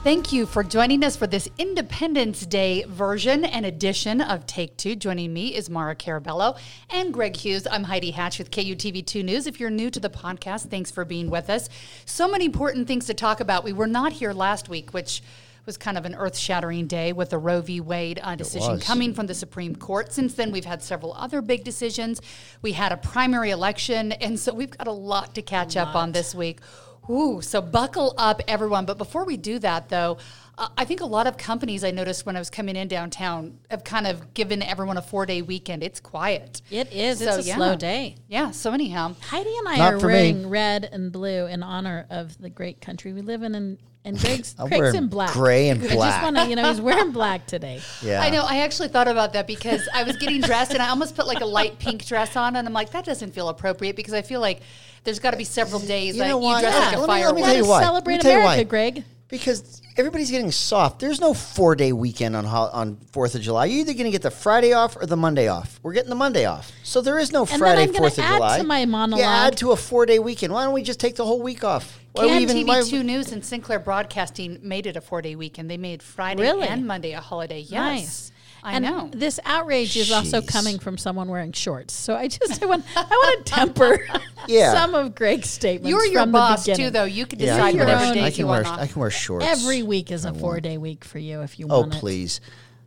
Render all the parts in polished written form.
Thank you for joining us for this Independence Day version and edition of Take Two. Joining me is Mara Carabello and Greg Hughes. I'm Heidi Hatch with KUTV2 News. If you're new to the podcast, thanks for being with us. So many important things to talk about. We were not here last week, which was kind of an earth-shattering day with the Roe v. Wade decision coming from the Supreme Court. Since then, we've had several other big decisions. We had a primary election, and so we've got a lot to catch up on this week. Ooh, so buckle up, everyone. But before we do that, though, I think a lot of companies, I noticed when I was coming in downtown, have kind of given everyone a 4-day weekend. It's quiet. It is. It's a slow day. Yeah, so anyhow. Heidi and I are wearing red and blue in honor of the great country we live in, and Greg's in black. Gray and black. I just want to, he's wearing black today. Yeah. I know. I actually thought about that because I was getting dressed and I almost put like a light pink dress on, and I'm like, that doesn't feel appropriate because I feel like there's got to be several days that you dress like a firework. Let me tell you why. Celebrate America, Greg. Because everybody's getting soft. There's no 4-day weekend on 4th of July. You're either going to get the Friday off or the Monday off. We're getting the Monday off. So there is no Friday, 4th of July. Add to my monologue. Yeah, add to a 4-day weekend. Why don't we just take the whole week off? KUTV2 News and Sinclair Broadcasting made it a 4-day weekend. They made Friday and Monday a holiday. Yes. Nice. I know. This outrage is also coming from someone wearing shorts. So I want to temper some of Greg's statements. You're your from boss the beginning. too, though. You can decide whatever days you want off. I can wear shorts. Every week is a 4-day week for you if you want it. Oh, please.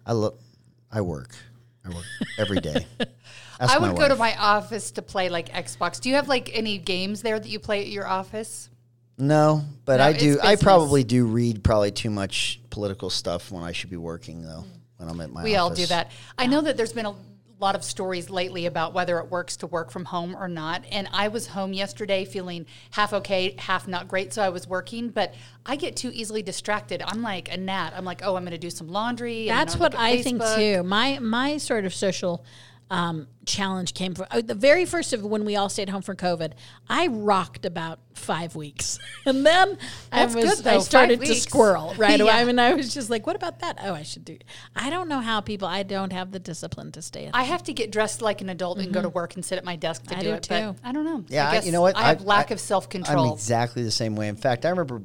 I work every day. I would go to my office to play like Xbox. Do you have like any games there that you play at your office? No, but I do. I probably do read too much political stuff when I should be working, though. When I'm at my office. We all do that. I know that there's been a lot of stories lately about whether it works to work from home or not. And I was home yesterday feeling half okay, half not great. So I was working, but I get too easily distracted. I'm like a gnat. I'm like, oh, I'm going to do some laundry. That's what I think too. My sort of social challenge came from the very first of when we all stayed home for COVID. I rocked about 5 weeks, and then I started to squirrel right away. I mean, I was just like, "What about that? Oh, I should do." I don't know how people. I don't have the discipline to stay at home. I have to get dressed like an adult and go to work and sit at my desk to do it. Too. But I don't know. Yeah, I guess you know what? I have lack of self-control. I'm exactly the same way. In fact, I remember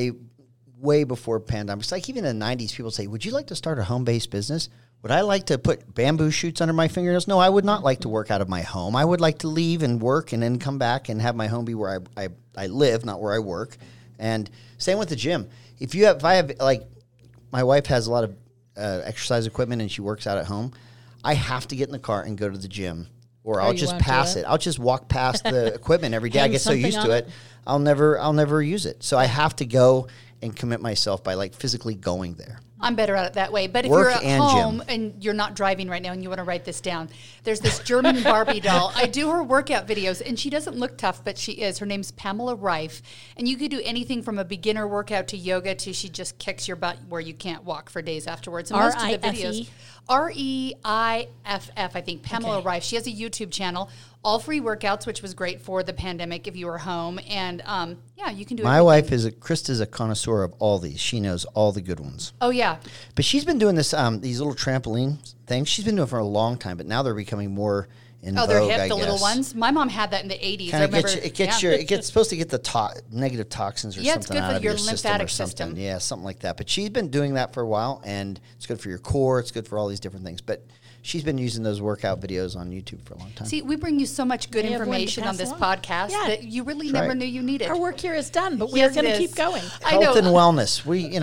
way before pandemic. It's like even in the 90s, people say, "Would you like to start a home-based business?" Would I like to put bamboo shoots under my fingernails? No, I would not like to work out of my home. I would like to leave and work and then come back and have my home be where I live, not where I work. And same with the gym. If I have like, my wife has a lot of exercise equipment and she works out at home. I have to get in the car and go to the gym, or I'll just pass it. I'll just walk past the equipment every day. I get so used to it, I'll never use it. So I have to go and commit myself by like physically going there. I'm better at it that way. But if you're at home and you're not driving right now and you want to write this down, there's this German Barbie doll. I do her workout videos, and she doesn't look tough, but she is. Her name's Pamela Reif. And you could do anything from a beginner workout to yoga to she just kicks your butt where you can't walk for days afterwards. And most of the videos, R-E-I-F-F, I think, Pamela Reif. She has a YouTube channel, all free workouts, which was great for the pandemic if you were home. And, you can do it. My wife Krista's a connoisseur of all these. She knows all the good ones. Oh, yeah. But she's been doing this, these little trampoline things. She's been doing it for a long time, but now they're becoming more in vogue, they're hip, the little ones? My mom had that in the 80s. It's supposed to get the negative toxins or something out of your lymphatic system. Yeah, something like that. But she's been doing that for a while, and it's good for your core. It's good for all these different things. But she's been using those workout videos on YouTube for a long time. See, we bring you so much good information on this podcast that you really never knew you needed. Our work here is done, but we're going to keep going. Health and wellness.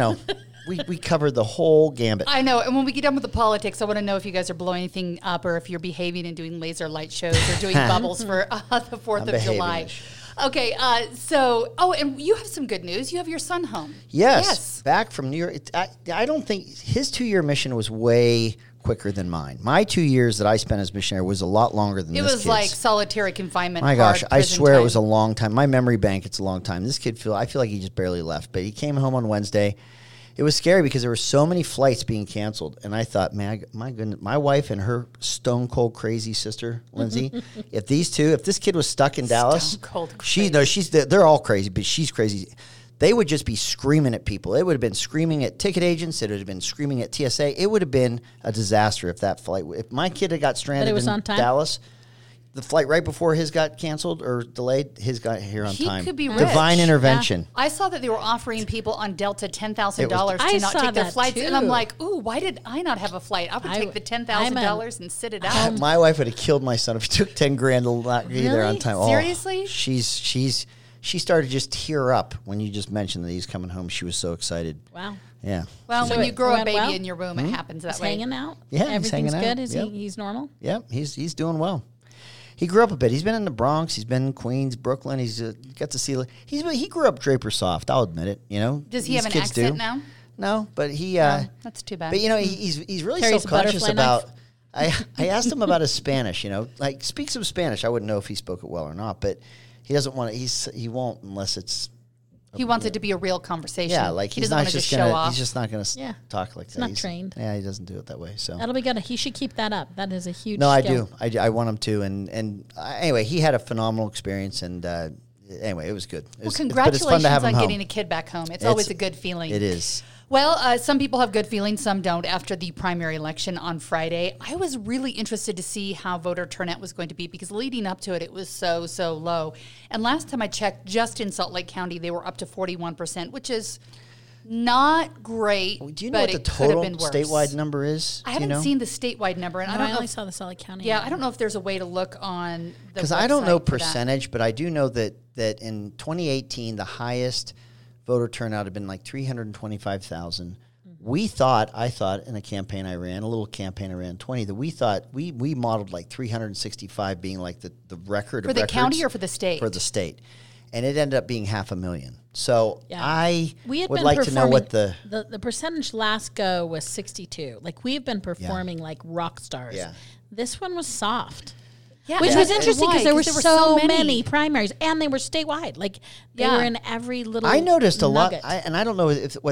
We covered the whole gambit. I know. And when we get done with the politics, I want to know if you guys are blowing anything up or if you're behaving and doing laser light shows or doing bubbles for the 4th of July. Okay, and you have some good news. You have your son home. Yes. Back from New York. I don't think his 2-year mission was way quicker than mine. My 2 years that I spent as missionary was a lot longer than this kid's. It was like solitary confinement. My gosh, I swear it was a long time. My memory bank, it's a long time. This kid, I feel like he just barely left. But he came home on Wednesday. It was scary because there were so many flights being canceled. And I thought, man, my goodness, my wife and her stone cold crazy sister, Lindsay, if this kid was stuck in Dallas, they're all crazy, but she's crazy. They would just be screaming at people. It would have been screaming at ticket agents. It would have been screaming at TSA. It would have been a disaster if my kid had got stranded in Dallas. the flight right before his got canceled or delayed, his got here on He time. could be rich. Divine intervention. I saw that they were offering people on Delta $10,000 I to not saw take their that flights, and I'm too. like, ooh, why did I not have a flight? I would take the $10,000 and sit it out. My wife would have killed my son if he took 10 grand to not be there on Really? time. Oh, Seriously? she started to just tear up when you just mentioned that he's coming home. She was so excited. Wow. Yeah. Well, So when it you grow a went baby well? in your womb, it happens that He's way. hanging out. Yeah, he's Everything's hanging out. good. Is Yep. he's normal? Yep, he's doing well. He grew up a bit. He's been in the Bronx. He's been in Queens, Brooklyn. He's got to see. He grew up Draper soft. I'll admit it. You know. Does he These have an kids accent do. now? No, but he. That's too bad. But you know, he's really Carries a self-conscious butterfly about. knife. I asked him about his Spanish. You know, like speaks some Spanish. I wouldn't know if he spoke it well or not, but he doesn't want to. He won't unless it's. He wants it to be a real conversation. Yeah, like he he's doesn't not want to just show gonna. off. He's just not gonna Yeah. talk like that. not trained. Yeah, he doesn't do it that way. So That'll be good. He should keep that up. That is a huge no, I skill. do. I want him to. And anyway, he had a phenomenal experience. And anyway, it was good. Well, But congratulations it's fun to have on him home. getting a kid back home. It's always a good feeling. It is. Well, some people have good feelings, some don't. After the primary election on Friday, I was really interested to see how voter turnout was going to be because leading up to it, it was so low. And last time I checked, just in Salt Lake County, they were up to 41%, which is not great. Do you know but what the it could have total been worse. statewide number is? I Do you haven't know? seen the statewide number, and No, I don't I know. only If, saw the Salt Lake County. yeah, I don't know if there's a way to look on the Because I don't know website for that. percentage, but I do know that in 2018, the highest voter turnout had been like 325,000. I thought in a campaign I ran, a little campaign I ran, 20, that we thought, we modeled like 365 being like the record For of the records county or for the state? For the state. And it ended up being 500,000. So Yeah. I We had would been like to know what performing- the percentage last go was 62. Like we've been performing like rock stars. Yeah. This one was soft. Yeah, Which and was that's interesting why, because there were so many. many primaries and they were statewide. Like they Yeah. were in every little I noticed a nugget. lot, and I don't know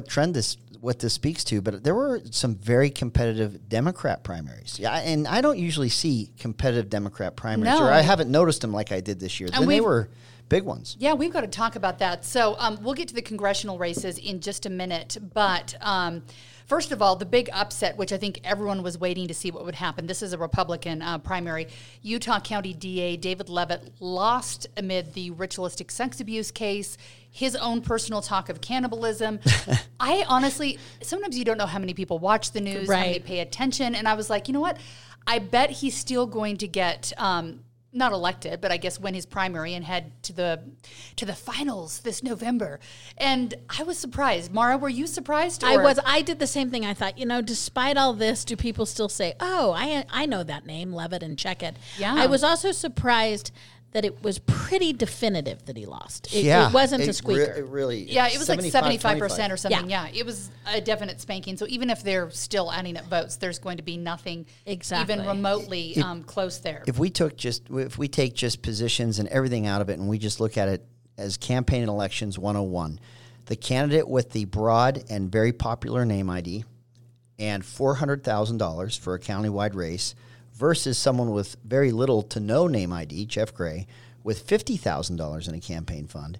what this speaks to, but there were some very competitive Democrat primaries. Yeah, and I don't usually see competitive Democrat primaries, No. or I haven't noticed them like I did this year. And Then they we've- were big ones. Yeah, we've got to talk about that. So we'll get to the congressional races in just a minute. But first of all, the big upset, which I think everyone was waiting to see what would happen. This is a Republican primary. Utah County DA David Leavitt lost amid the ritualistic sex abuse case, his own personal talk of cannibalism. I honestly, sometimes you don't know how many people watch the news, how many Right. pay attention. And I was like, you know what? I bet he's still going to get not elected, but I guess win his primary and head to the finals this November. And I was surprised. Mara, were you surprised? I or- was. I did the same thing. I thought, despite all this, do people still say, "Oh, I know that name, Leavitt, and check it"? Yeah. I was also surprised that it was pretty definitive that he lost. It wasn't a squeaker. It really. Yeah, it was like 75% or something. Yeah. Yeah, it was a definite spanking. So even if they're still adding up votes, there's going to be nothing Exactly. even remotely close there. If we take just positions and everything out of it, and we just look at it as campaign and elections 101, the candidate with the broad and very popular name ID and $400,000 for a countywide race versus someone with very little to no name ID, Jeff Gray, with $50,000 in a campaign fund,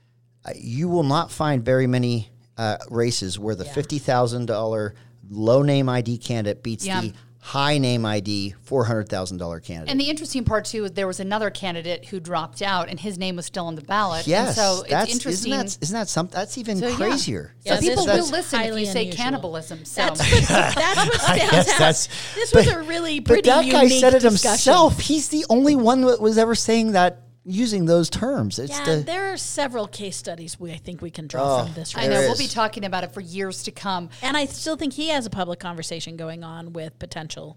you will not find very many races where the $50,000 low name ID candidate beats Yeah. the high name ID $400,000 candidate. And the interesting part too is there was another candidate who dropped out, and his name was still on the ballot. Yes, and so that's it's interesting. Isn't that something? That's even So, yeah. crazier. So people will this is listen if highly you say unusual. cannibalism. So That's what stands out. This was a really pretty But that guy unique said it discussion. himself. He's the only one that was ever saying that using those terms. It's Yeah, the there are several case studies I think we can draw from this. I race. know There we'll is. be talking about it for years to come. And I still think he has a public conversation going on with potential.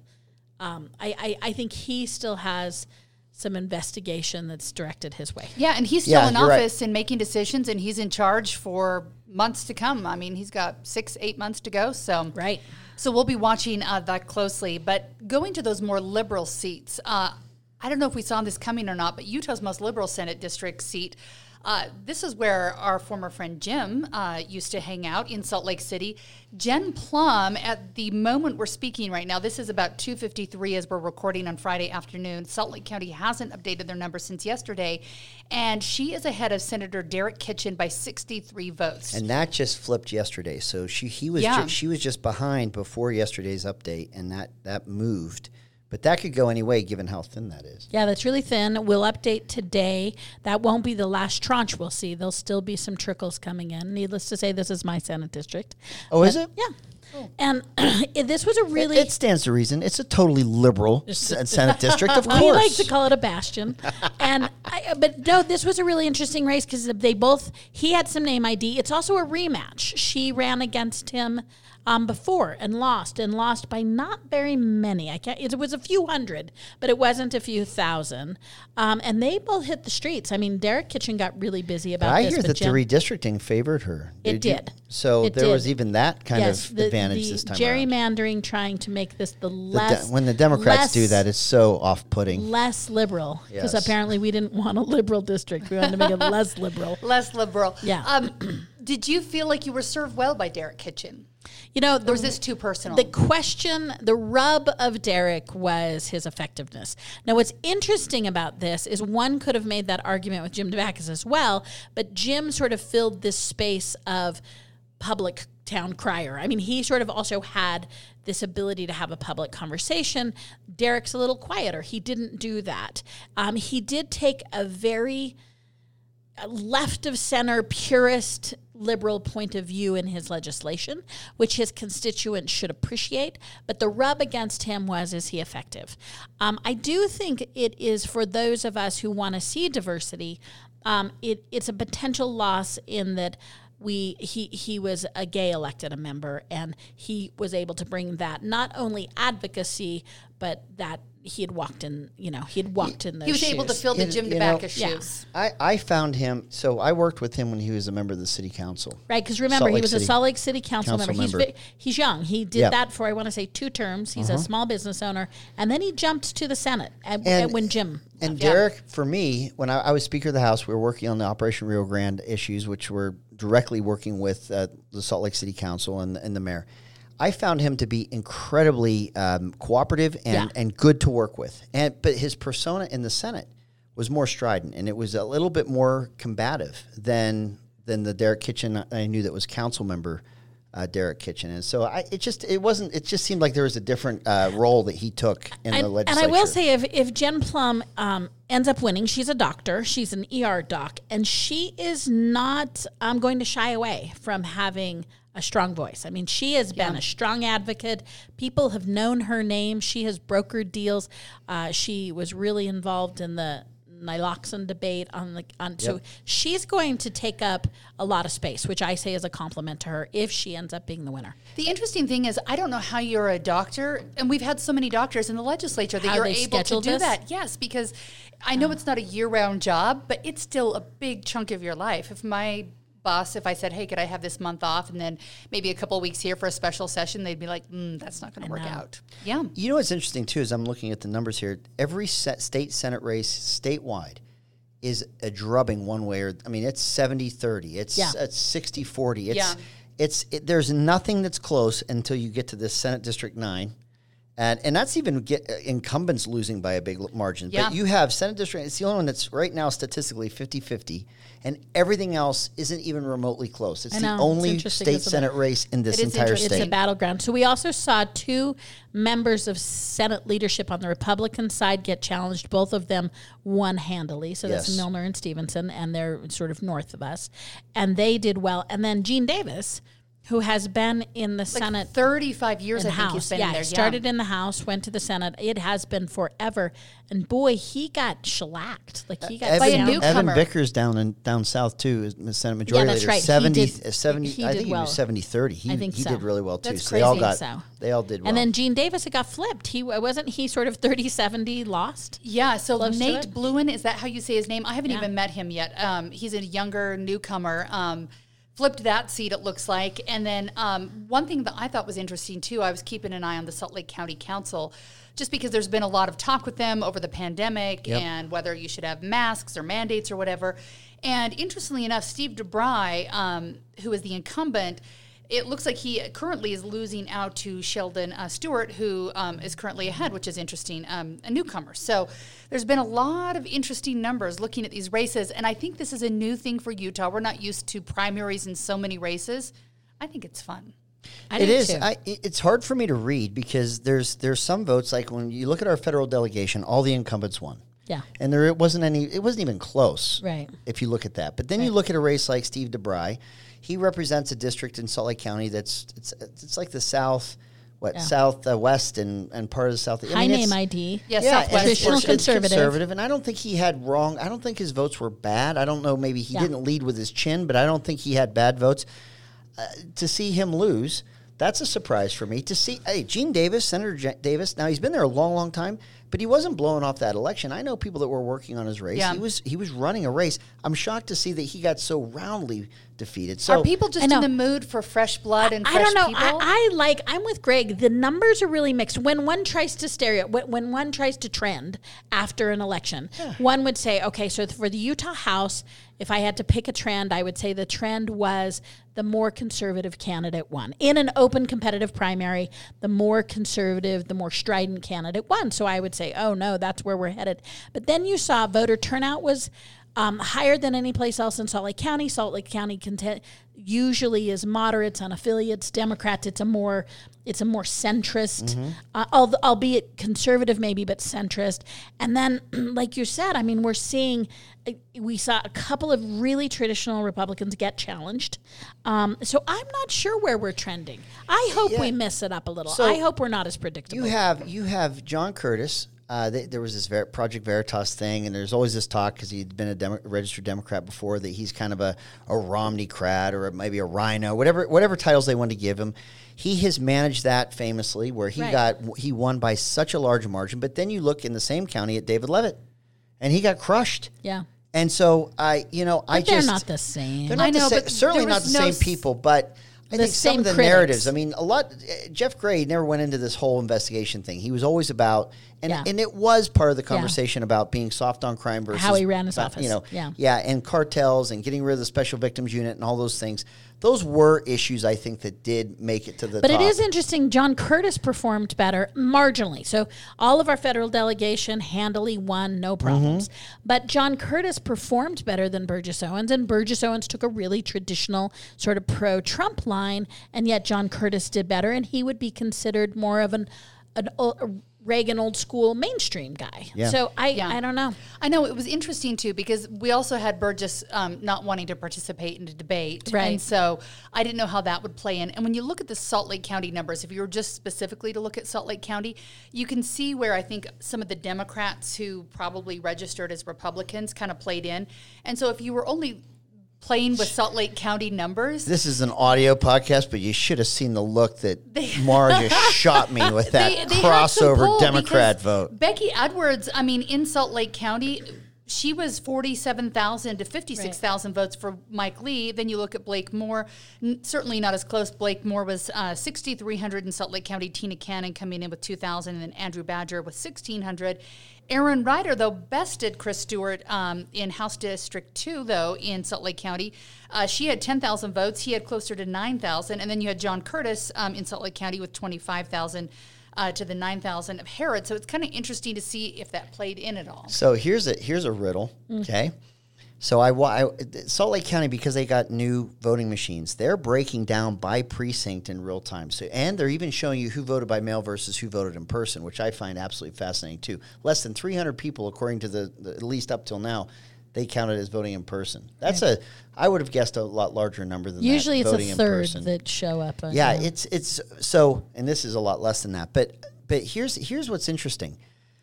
I think he still has some investigation that's directed his way. Yeah, and he's still Yeah, in you're right. office and making decisions, and he's in charge for months to come. I mean, he's got 6-8 months to go. So Right. So we'll be watching that closely. But going to those more liberal seats, I don't know if we saw this coming or not, but Utah's most liberal Senate district seat, this is where our former friend Jim used to hang out in Salt Lake City. Jen Plum, at the moment we're speaking right now, this is about 2:53 as we're recording on Friday afternoon. Salt Lake County hasn't updated their numbers since yesterday, and she is ahead of Senator Derek Kitchen by 63 votes. and that just flipped yesterday. So she was Yeah. she was just behind before yesterday's update, and that moved. But that could go any way, given how thin that is. Yeah, that's really thin. We'll update today. That won't be the last tranche we'll see. There'll still be some trickles coming in. Needless to say, this is my Senate district. Oh, is it? Yeah. And this was a really... It stands to reason. It's a totally liberal Senate district, of course. We like to call it a bastion. But no, this was a really interesting race because he had some name ID. It's also a rematch. She ran against him before and lost by not very many. It was a few hundred, but it wasn't a few thousand. And they both hit the streets. I mean, Derek Kitchen got really busy about this. I hear that the redistricting favored her. It did. So there was even that kind of advantage this time around. Gerrymandering trying to make this less... when the Democrats do that, it's so off-putting. Less liberal. Because apparently we didn't want a liberal district. We wanted to make it less liberal. Less liberal. Yeah. Did you feel like you were served well by Derek Kitchen? You know, or was this too personal? The rub of Derek was his effectiveness. Now, what's interesting about this is one could have made that argument with Jim DeBackus as well, but Jim sort of filled this space of public town crier. I mean, he sort of also had this ability to have a public conversation. Derek's a little quieter. He didn't do that. He did take a very left of center, purist liberal point of view in his legislation, which his constituents should appreciate. But the rub against him was, is he effective? I do think it is for those of us who want to see diversity, it's a potential loss in that he was a gay elected member, and he was able to bring that not only advocacy, but that he had walked in those shoes. He was able to fill the Jim DeBackus shoes. I found him, so I worked with him when he was a member of the city council. Right, because remember, he was a Salt Lake City council member. He's young. He did that for, I want to say, 2 terms. He's a small business owner. And then he jumped to the Senate when Jim... And Derek, for me, when I was Speaker of the House, we were working on the Operation Rio Grande issues, which were directly working with the Salt Lake City Council and the mayor. I found him to be incredibly cooperative and good to work with. But his persona in the Senate was more strident, and it was a little bit more combative than the Derek Kitchen I knew that was council member Derek Kitchen. And so it just seemed like there was a different role that he took in the legislature. And I will say, if Jen Plum ends up winning, she's a doctor, she's an ER doc, and she is not going to shy away from having a strong voice. I mean, she has been a strong advocate. People have known her name. She has brokered deals. She was really involved in the naloxone debate so she's going to take up a lot of space, which I say is a compliment to her if she ends up being the winner. The interesting thing is, I don't know how you're a doctor, and we've had so many doctors in the legislature that you're able to do that. Yes, because I know it's not a year-round job, but it's still a big chunk of your life. If my boss, if I said, hey, could I have this month off and then maybe a couple of weeks here for a special session, they'd be like, that's not going to work out. Yeah. You know what's interesting, too, is I'm looking at the numbers here. Every state Senate race statewide is a drubbing one way it's 70-30. It's 60-40. There's nothing that's close until you get to this Senate District 9. And that's even incumbents losing by a big margin. Yeah. But you have Senate District, it's the only one that's right now statistically 50-50, and everything else isn't even remotely close. It's the only state Senate race in this entire state. It's a battleground. So we also saw 2 members of Senate leadership on the Republican side get challenged, both of them won handily. So that's Milner and Stevenson, and they're sort of north of us. And they did well. And then Gene Davis, who has been in the Senate 35 years, I think he's been in there. Started in the House, went to the Senate. It has been forever. And boy, he got shellacked. Like he got by a newcomer. Evan Vickers down south too, is the Senate Majority Leader. Right. 70. He I think he was 70-30. I think he so. did really well too. That's so crazy. they all did well. And then Gene Davis, it got flipped. He wasn't he sort of 30-70 lost. Yeah. So Nate Bluin, is that how you say his name? I haven't even met him yet. He's a younger newcomer. Flipped that seat, it looks like. And then one thing that I thought was interesting, too, I was keeping an eye on the Salt Lake County Council, just because there's been a lot of talk with them over the pandemic and whether you should have masks or mandates or whatever. And interestingly enough, Steve DeBry, who is the incumbent, it looks like he currently is losing out to Sheldon Stewart, who is currently ahead, which is interesting, a newcomer. So there's been a lot of interesting numbers looking at these races, and I think this is a new thing for Utah. We're not used to primaries in so many races. I think it's fun. It is. It's hard for me to read because there's some votes, like when you look at our federal delegation, all the incumbents won. Yeah. And it wasn't even close. Right. If you look at that. But then you look at a race like Steve DeBry. He represents a district in Salt Lake County it's like the southwest and part of the south. High name ID. Southwest. Traditional It's conservative. conservative. And I don't think he had wrong. I don't think his votes were bad. I don't know. Maybe he didn't lead with his chin, but I don't think he had bad votes. To see him lose, that's a surprise for me. To see, Gene Davis, Senator Davis, now he's been there a long, long time, but he wasn't blowing off that election. I know people that were working on his race. Yeah. He was running a race. I'm shocked to see that he got so roundly defeated. So are people just in the mood for fresh blood and fresh I don't know. people? I'm with Greg. The numbers are really mixed. When one tries to when one tries to trend after an election, one would say, okay, so for the Utah House, if I had to pick a trend, I would say the trend was the more conservative candidate won. In an open competitive primary, the more conservative, the more strident candidate won. So I would say, oh no, that's where we're headed. But then you saw voter turnout was higher than any place else in Salt Lake County. Salt Lake County usually is moderates, unaffiliates, Democrats. It's a more centrist, albeit conservative maybe, but centrist. And then, like you said, I mean, we saw a couple of really traditional Republicans get challenged. So I'm not sure where we're trending. I hope we mess it up a little. So I hope we're not as predictable. You have John Curtis. There was this Project Veritas thing, and there's always this talk because he'd been a registered Democrat before that he's kind of a Romney-crat or maybe a Rhino, whatever titles they wanted to give him. He has managed that famously, where he won by such a large margin. But then you look in the same county at David Leavitt, and he got crushed. Yeah. And so they're not the same. They're not but certainly not the same people, but I think some of the narratives. I mean, Jeff Gray never went into this whole investigation thing. He was always about, and it was part of the conversation about being soft on crime versus how he ran his office. And cartels and getting rid of the Special Victims Unit and all those things. Those were issues, I think, that did make it to the top. But it is interesting. John Curtis performed better marginally. So all of our federal delegation handily won, no problems. But John Curtis performed better than Burgess Owens, and Burgess Owens took a really traditional sort of pro-Trump line, and yet John Curtis did better, and he would be considered more of a Reagan old school mainstream guy. Yeah. So I don't know. I know it was interesting too because we also had Burgess not wanting to participate in the debate. Right. And so I didn't know how that would play in. And when you look at the Salt Lake County numbers, if you were just specifically to look at Salt Lake County, you can see where I think some of the Democrats who probably registered as Republicans kind of played in. And so if you were only playing with Salt Lake County numbers. This is an audio podcast, but you should have seen the look that Mara just shot me with that crossover Democrat vote. Becky Edwards, I mean, in Salt Lake County, she was 47,000 to 56,000 votes for Mike Lee. Then you look at Blake Moore, certainly not as close. Blake Moore was 6,300 in Salt Lake County. Tina Cannon coming in with 2,000, and then Andrew Badger with 1,600. Aaron Ryder, though, bested Chris Stewart in House District 2, though, in Salt Lake County. She had 10,000 votes. He had closer to 9,000. And then you had John Curtis in Salt Lake County with 25,000 to the 9,000 of Herod. So it's kind of interesting to see if that played in at all. So here's a riddle, okay? So Salt Lake County, because they got new voting machines, they're breaking down by precinct in real time. So, and they're even showing you who voted by mail versus who voted in person, which I find absolutely fascinating too. Less than 300 people, according to the at least up till now, they counted as voting in person. That's I would have guessed a lot larger number than usually that. Usually it's a third that show up. It's so, and this is a lot less than that. But here's what's interesting.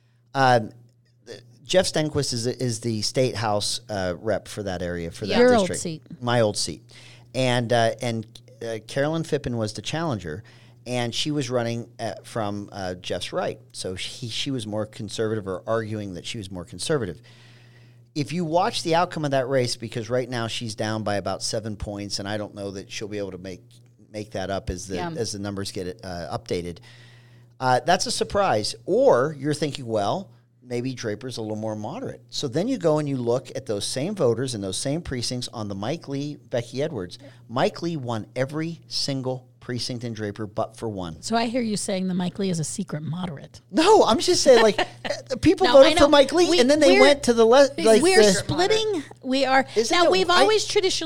Jeff Stenquist is the state house rep for that area, for that Your district. old seat. My old seat. And Carolyn Phippen was the challenger, and she was running from Jeff's right. So she was more conservative, or arguing that she was more conservative. If you watch the outcome of that race, because right now she's down by about 7 points, and I don't know that she'll be able to make that up as the numbers get updated. That's a surprise. Or you're thinking, well, maybe Draper's a little more moderate. So then you go and you look at those same voters in those same precincts on the Mike Lee, Becky Edwards. Mike Lee won every single precinct in Draper but for one. So I hear you saying that Mike Lee is a secret moderate. No, I'm just saying, like, people voted for Mike Lee, and then they went to the left. We're splitting. We are. Now, we've always traditionally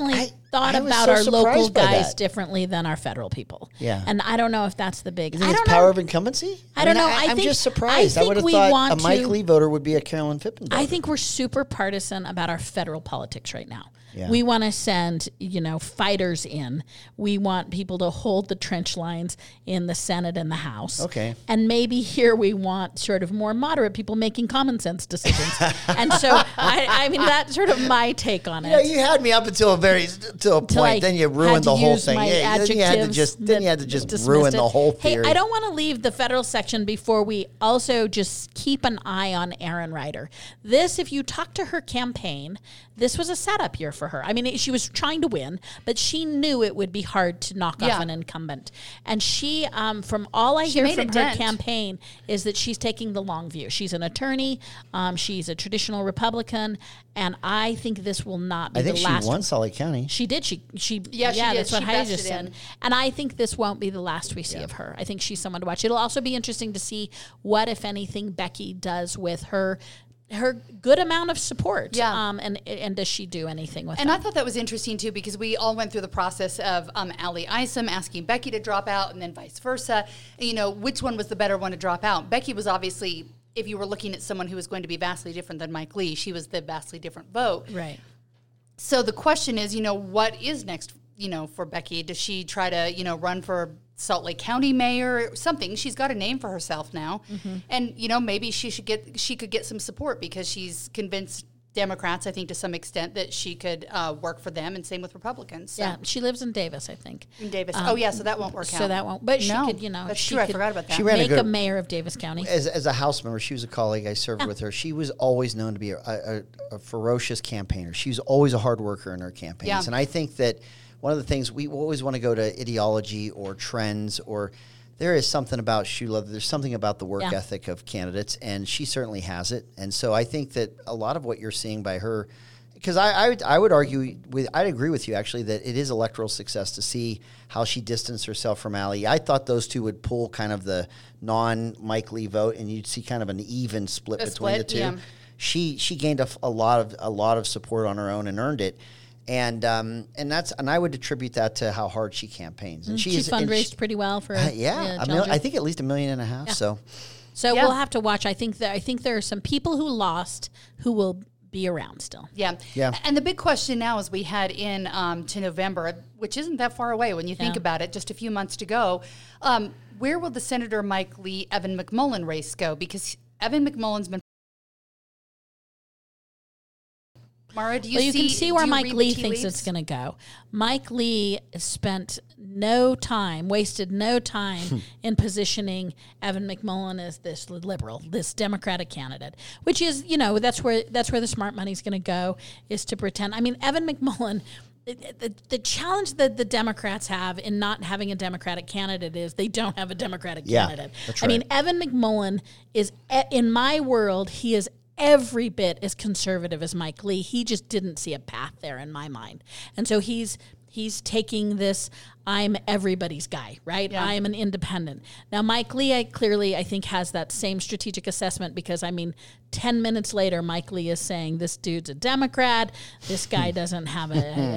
thought I was about so our local surprised by guys that. differently than our federal people. Yeah. And I don't know if that's the big. You think I it's don't power know. of incumbency? I don't know. I'm think- just surprised. I think would have we thought want a Mike to- Lee voter would be a Carolyn Pippen voter. I think we're super partisan about our federal politics right now. Yeah. We want to send, fighters in. We want people to hold the trench lines in the Senate and the House. Okay. And maybe here we want sort of more moderate people making common sense decisions. And so, I mean, that's sort of my take on it. Yeah, you had me up until a point. I Then you had ruined to the whole use thing. my Yeah, then you had to just dismissed ruin the it. whole theory. Hey, I don't want to leave the federal section before we also just keep an eye on Aaron Ryder. This, if you talk to her campaign, this was a setup year for her. I mean, she was trying to win, but she knew it would be hard to knock off an incumbent. And she, from all I hear made from a her dent. campaign, is that she's taking the long view. She's an attorney. She's a traditional Republican. And I think this will not be I think the she last. won Salt Lake County. She did. She Yeah, she did. That's what She Heidi vested just said. in. And I think this won't be the last we see of her. I think she's someone to watch. It'll also be interesting to see what, if anything, Becky does with her good amount of support. Yeah. And does she do anything with And them? I thought that was interesting too, because we all went through the process of Ali Isom asking Becky to drop out, and then vice versa. Which one was the better one to drop out? Becky was obviously, if you were looking at someone who was going to be vastly different than Mike Lee, she was the vastly different vote. Right. So the question is, what is next, for Becky? Does she try to, run for Salt Lake County mayor or something? She's got a name for herself now. Mm-hmm. And, maybe she could get some support because she's convinced Democrats, I think, to some extent, that she could work for them, and same with Republicans. So. Yeah, she lives in Davis, I think. In Davis. So that won't work out. So that won't. But she No, could, that's she true. I could forgot about that. She ran make a mayor of Davis County. As a House member, she was a colleague. I served with her. She was always known to be a ferocious campaigner. She was always a hard worker in her campaigns. Yeah. And I think that one of the things, we always want to go to ideology or trends, or there is something about shoe leather. There's something about the work ethic of candidates, and she certainly has it. And so I think that a lot of what you're seeing by her, because I would argue I'd agree with you actually that it is electoral success to see how she distanced herself from Ali. I thought those two would pull kind of the non-Mike Lee vote, and you'd see kind of an even split between the two. Yeah. She gained a lot of support on her own and earned it. And I would attribute that to how hard she campaigns. And She is fundraised pretty well for I think at least $1.5 million. So we'll have to watch. I think there are some people who lost who will be around still. Yeah. And the big question now, as we head in to November, which isn't that far away when you think about it, just a few months to go, where will the Senator Mike Lee, Evan McMullin race go? Because Evan McMullin's been... Mara, do you You can see where Mike Lee thinks leaves? it's going to go. Mike Lee wasted no time in positioning Evan McMullin as this liberal, this Democratic candidate, which is, that's where the smart money's going to go, is to pretend. I mean, Evan McMullin, the challenge that the Democrats have in not having a Democratic candidate is they don't have a Democratic candidate. That's I right. mean, Evan McMullin is, in my world, he is every bit as conservative as Mike Lee. He just didn't see a path there in my mind. And so he's taking this, I'm everybody's guy, right? Yeah. I'm an independent. Now, Mike Lee, I think, has that same strategic assessment, because, 10 minutes later, Mike Lee is saying, this dude's a Democrat, this guy doesn't have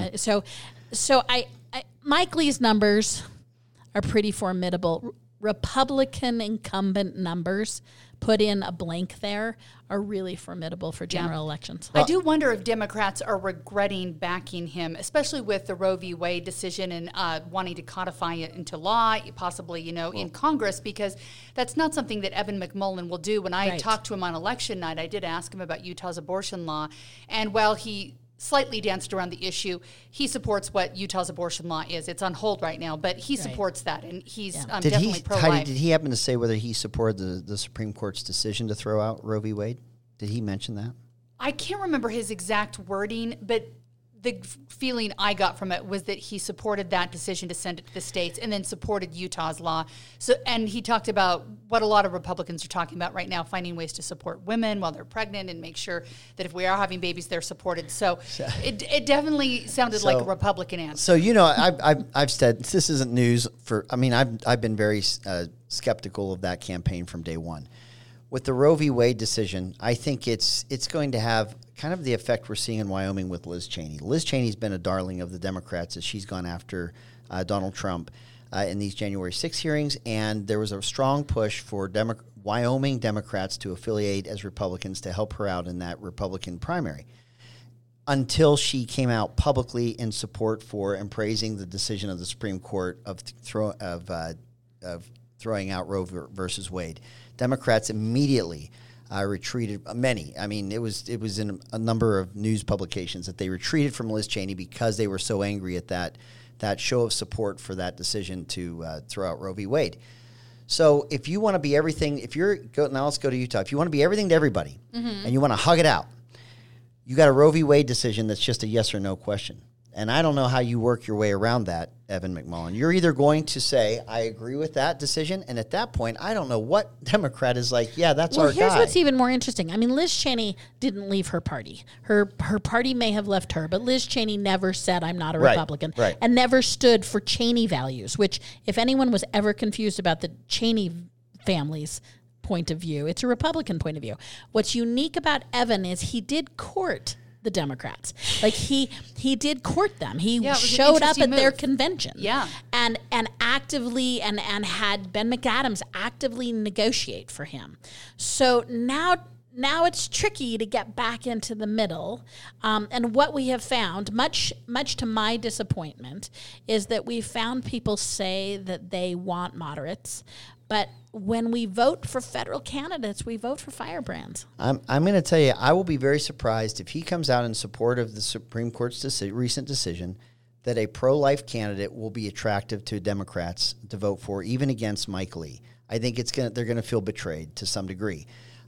Mike Lee's numbers are pretty formidable. Republican incumbent numbers, put in a blank there, are really formidable for general elections. I do wonder if Democrats are regretting backing him, especially with the Roe v. Wade decision and wanting to codify it into law, possibly, in Congress, because that's not something that Evan McMullin will do. When I talked to him on election night, I did ask him about Utah's abortion law, and while he slightly danced around the issue, he supports what Utah's abortion law is. It's on hold right now, but he supports that, and he's definitely pro-life. Heidi, did he happen to say whether he supported the Supreme Court's decision to throw out Roe v. Wade? Did he mention that? I can't remember his exact wording, but the feeling I got from it was that he supported that decision to send it to the states, and then supported Utah's law. So, and he talked about what a lot of Republicans are talking about right now, finding ways to support women while they're pregnant and make sure that if we are having babies, they're supported. So it definitely sounded like a Republican answer. So, I've said, this isn't news I've been very skeptical of that campaign from day one. with the Roe v. Wade decision, I think it's going to have kind of the effect we're seeing in Wyoming with Liz Cheney. Liz Cheney's been a darling of the Democrats as she's gone after Donald Trump in these January 6 hearings, and there was a strong push for Wyoming Democrats to affiliate as Republicans to help her out in that Republican primary, until she came out publicly in support for and praising the decision of the Supreme Court of throwing out Roe versus Wade. Democrats immediately retreated. Many, I mean, it was in a number of news publications that they retreated from Liz Cheney because they were so angry at that show of support for that decision to throw out Roe v. Wade. So if you want to be everything, now let's go to Utah. If you want to be everything to everybody and you want to hug it out, you got a Roe v. Wade decision that's just a yes or no question. And I don't know how you work your way around that, Evan McMullin. You're either going to say, I agree with that decision, and at that point, I don't know what Democrat is like, yeah, that's our guy. Well, here's what's even more interesting. I mean, Liz Cheney didn't leave her party. Her party may have left her, but Liz Cheney never said, I'm not a Republican, and never stood for Cheney values, which, if anyone was ever confused about the Cheney family's point of view, it's a Republican point of view. What's unique about Evan is he did court the Democrats. Like he did court them. He showed up at their convention. Yeah. And actively and had Ben McAdams actively negotiate for him. So now it's tricky to get back into the middle. And what we have found, much to my disappointment, is that we found people say that they want moderates, but when we vote for federal candidates, we vote for firebrands. I'm going to tell you, I will be very surprised if he comes out in support of the Supreme Court's recent decision that a pro-life candidate will be attractive to Democrats to vote for, even against Mike Lee. I think they're going to feel betrayed to some degree.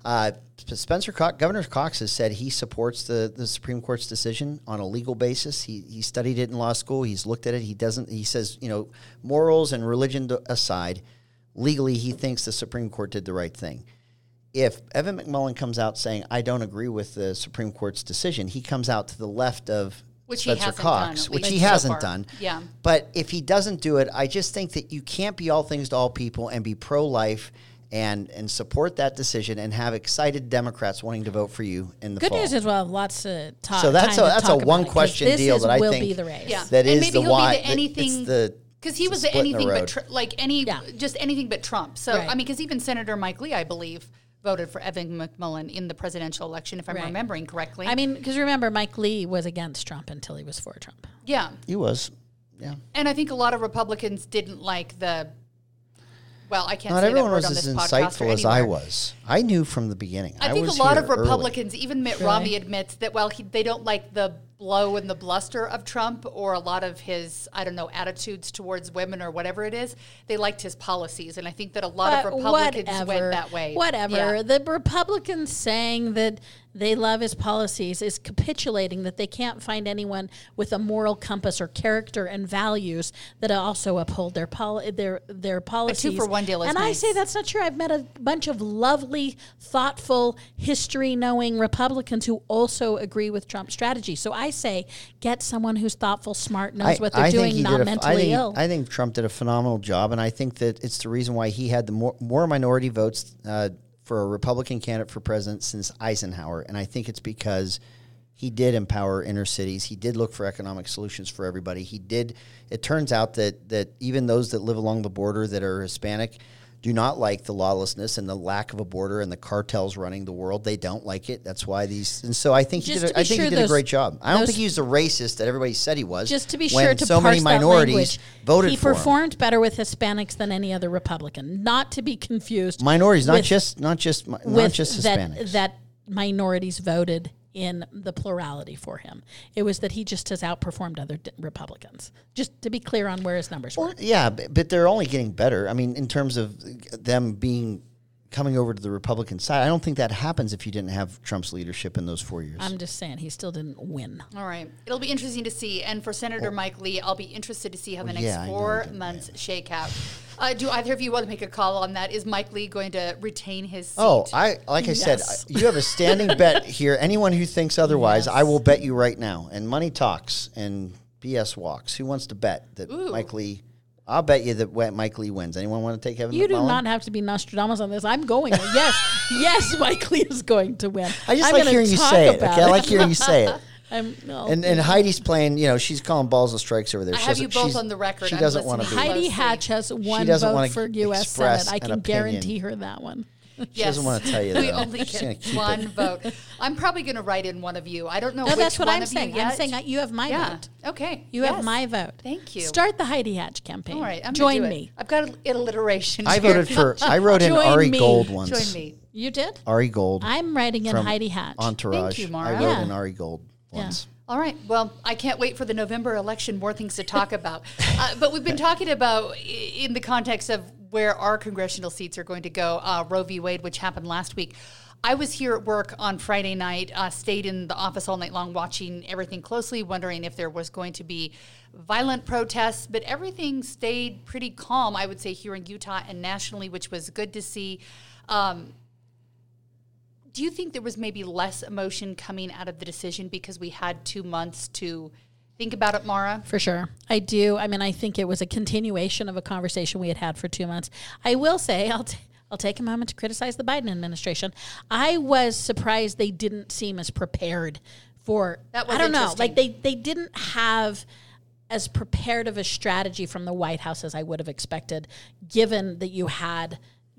Governor Cox has said he supports the Supreme Court's decision on a legal basis. He studied it in law school. He's looked at it. He says, morals and religion aside, legally, he thinks the Supreme Court did the right thing. If Evan McMullin comes out saying, I don't agree with the Supreme Court's decision, he comes out to the left of Spencer Cox, which he hasn't done. Yeah. But if he doesn't do it, I just think that you can't be all things to all people and be pro-life and support that decision and have excited Democrats wanting to vote for you in the fall. Good news is we'll have lots to talk. So that's a one-question deal that I think will be the race. Yeah. That and is maybe the he'll why. Be the anything. Because he was the anything but just anything but Trump. So I mean, because even Senator Mike Lee, I believe, voted for Evan McMullin in the presidential election, if I'm remembering correctly. I mean, because remember, Mike Lee was against Trump until he was for Trump. Yeah, he was. Yeah, and I think a lot of Republicans didn't like the. Well, I can't. Not say everyone that word was on as this insightful as I was. I knew from the beginning. I think a lot of Republicans, even Mitt Romney, admits that they don't like the blow and the bluster of Trump or a lot of his, attitudes towards women or whatever it is. They liked his policies, and I think that a lot of Republicans went that way. Whatever. Yeah. The Republicans saying that they love his policies is capitulating that they can't find anyone with a moral compass or character and values that also uphold their policies. A 2-for-1 deal is and nice. I say that's not true. I've met a bunch of lovely, thoughtful, history-knowing Republicans who also agree with Trump's strategy. So I say get someone who's thoughtful, smart, knows what they're doing, not mentally ill. I think Trump did a phenomenal job, and I think that it's the reason why he had the more minority votes for a Republican candidate for president since Eisenhower, and I think it's because he did empower inner cities. He did look for economic solutions for everybody. It turns out that even those that live along the border that are Hispanic do not like the lawlessness and the lack of a border and the cartels running the world. They don't like it. That's why and so I think he did a great job. I don't think he was the racist that everybody said he was. Just to be sure to so parse many minorities voted for him. He performed better with Hispanics than any other Republican. Not to be confused. Minorities, not just Hispanics. That minorities voted in the plurality for him. It was that he just has outperformed other Republicans. Just to be clear on where his numbers were. Yeah, but they're only getting better. I mean, in terms of them coming over to the Republican side, I don't think that happens if you didn't have Trump's leadership in those 4 years. I'm just saying he still didn't win. All right. It'll be interesting to see. And for Senator Mike Lee, I'll be interested to see how the next 4 months shake out. Do either of you want to make a call on that? Is Mike Lee going to retain his seat? Oh, I said, you have a standing bet here. Anyone who thinks otherwise, I will bet you right now. And money talks and BS walks. Who wants to bet that Mike Lee... I'll bet you that Mike Lee wins. Anyone want to take Kevin You McMullen? do not have to be Nostradamus on this. I'm going. Yes, Mike Lee is going to win. I just I'm like gonna hearing you talk say it. about Okay, I like hearing you say it. And And Heidi's playing, she's calling balls and strikes over there. I have you both on the record. She I'm doesn't want to listening. be. Heidi Closely. Hatch has one doesn't vote wanna for U.S. express Senate. I an can opinion. guarantee her that one. She doesn't want to tell you We that. only She's gonna get keep one it. vote. I'm probably going to write in one of you. I don't know No, which that's what one I'm of saying. you yet. I'm saying you have my Yeah. vote. Okay. You have my vote. Thank you. Start the Heidi Hatch campaign. All right. I'm Join gonna do me. It. I've got alliteration. I here. voted for. I wrote in Join Ari me. Gold once. Join me. You did? Ari Gold. I'm writing in from Heidi Hatch. Entourage. Thank you, Mara. I wrote Yeah. in Ari Gold once. All right. Well, I can't wait for the November election. More things to talk about. But we've been talking about in the context of where our congressional seats are going to go. Roe v. Wade, which happened last week. I was here at work on Friday night, stayed in the office all night long watching everything closely, wondering if there was going to be violent protests, but everything stayed pretty calm, I would say, here in Utah and nationally, which was good to see. Do you think there was maybe less emotion coming out of the decision because we had 2 months to think about it, Mara? For sure. I do. I mean, I think it was a continuation of a conversation we had for 2 months. I will say, I'll take a moment to criticize the Biden administration. I was surprised they didn't seem as prepared for, That was I don't know, interesting. like they didn't have as prepared of a strategy from the White House as I would have expected, given that you had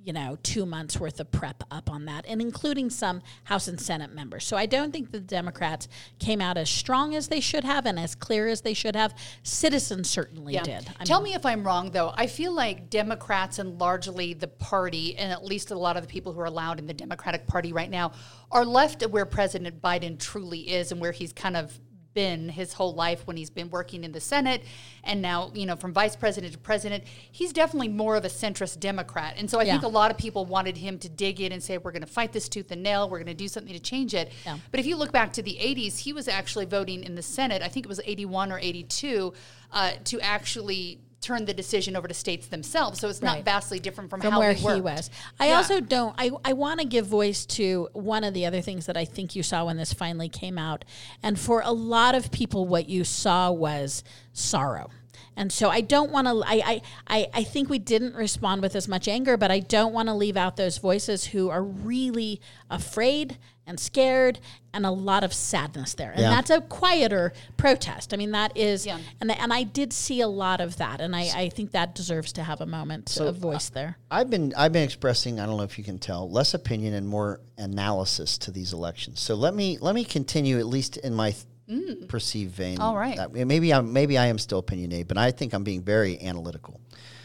2 months worth of prep up on that, and including some House and Senate members. So I don't think the Democrats came out as strong as they should have and as clear as they should have. Citizens certainly did. Tell me if I'm wrong, though. I feel like Democrats and largely the party, and at least a lot of the people who are allowed in the Democratic Party right now, are left at where President Biden truly is and where he's kind of been his whole life when he's been working in the Senate, and now, from vice president to president, he's definitely more of a centrist Democrat. And so I think a lot of people wanted him to dig in and say, we're going to fight this tooth and nail, we're going to do something to change it. Yeah. But if you look back to the 80s, he was actually voting in the Senate, I think it was 81 or 82, to actually turn the decision over to states themselves. So it's not vastly different from how where he worked. he was. I also don't, I want to give voice to one of the other things that I think you saw when this finally came out. And for a lot of people, what you saw was sorrow. And so I don't want to, I think we didn't respond with as much anger, but I don't want to leave out those voices who are really afraid and scared and a lot of sadness there. And that's a quieter protest. I mean, that is, and I did see a lot of that. And I think that deserves to have a moment of voice there. I've been expressing, I don't know if you can tell, less opinion and more analysis to these elections. So let me continue, at least in my perceived vein. All right. Maybe I am still opinionated, but I think I'm being very analytical.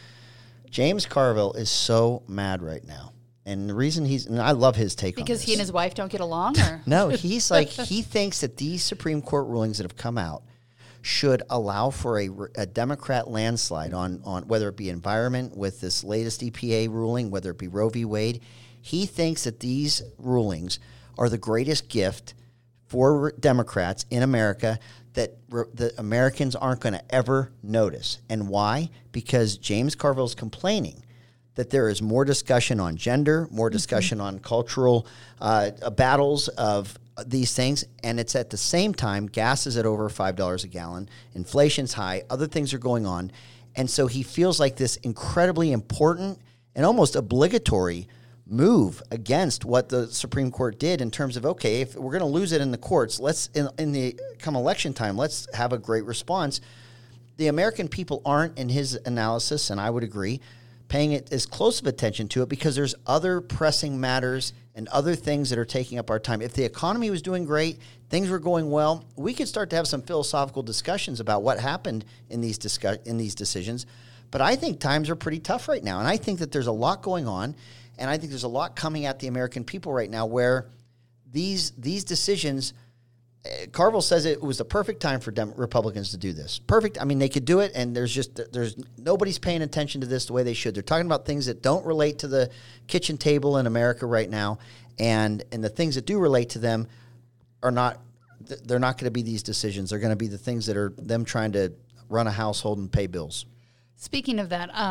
James Carville is so mad right now. And the reason and I love his take on this. Because he and his wife don't get along? Or? No, he's like, he thinks that these Supreme Court rulings that have come out should allow for a Democrat landslide on whether it be environment with this latest EPA ruling, whether it be Roe v. Wade. He thinks that these rulings are the greatest gift for Democrats in America that the Americans aren't going to ever notice. And why? Because James Carville's complaining that there is more discussion on gender, more discussion on cultural battles of these things, and it's at the same time, gas is at over $5 a gallon, inflation's high, other things are going on, and so he feels like this incredibly important and almost obligatory move against what the Supreme Court did in terms of, okay, if we're going to lose it in the courts, let's, in the come election time, let's have a great response. The American people aren't, in his analysis, and I would agree, paying it as close of attention to it because there's other pressing matters and other things that are taking up our time. If the economy was doing great, things were going well, we could start to have some philosophical discussions about what happened in these decisions. But I think times are pretty tough right now, and I think that there's a lot going on, and I think there's a lot coming at the American people right now where these decisions. Carville says it was the perfect time for Republicans to do this. Perfect. I mean, they could do it, and there's nobody's paying attention to this the way they should. They're talking about things that don't relate to the kitchen table in America right now, and the things that do relate to them are not. They're not going to be these decisions. They're going to be the things that are them trying to run a household and pay bills. Speaking of that,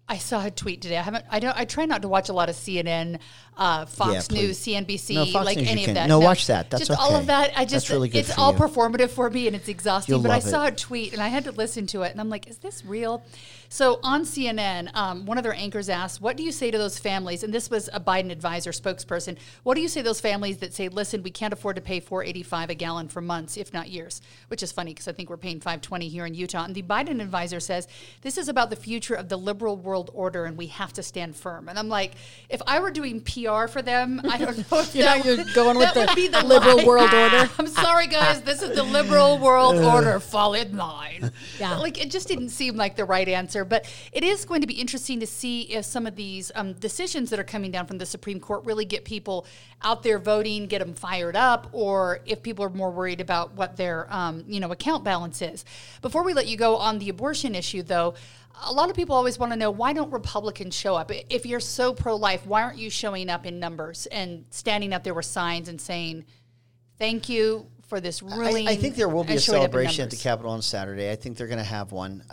I saw a tweet today. I try not to watch a lot of CNN, Fox News, CNBC, No, Fox like News any you of that. can. No, watch that. That's just all of okay. that. That's really good it's for all you. performative for me, and it's exhausting. You'll But I love saw it. a tweet, and I had to listen to it, and I'm like, is this real? So on CNN, one of their anchors asked, what do you say to those families? And this was a Biden advisor spokesperson. What do you say to those families that say, listen, we can't afford to pay $4.85 a gallon for months, if not years? Which is funny because I think we're paying $5.20 here in Utah. And the Biden advisor says, this is about the future of the liberal world order, and we have to stand firm. And I'm like, if I were doing PR for them, I don't know if You're going with that would be the liberal line. world order. I'm sorry, guys. This is the liberal world order. Fall in line. Yeah. Like, it just didn't seem like the right answer. But it is going to be interesting to see if some of these decisions that are coming down from the Supreme Court really get people out there voting, get them fired up, or if people are more worried about what their account balance is. Before we let you go on the abortion issue, though, a lot of people always want to know, why don't Republicans show up? If you're so pro-life, why aren't you showing up in numbers and standing up there with signs and saying, thank you for this ruling? I think there will be and a showing up in celebration at the numbers. Capitol on Saturday. I think they're going to have one.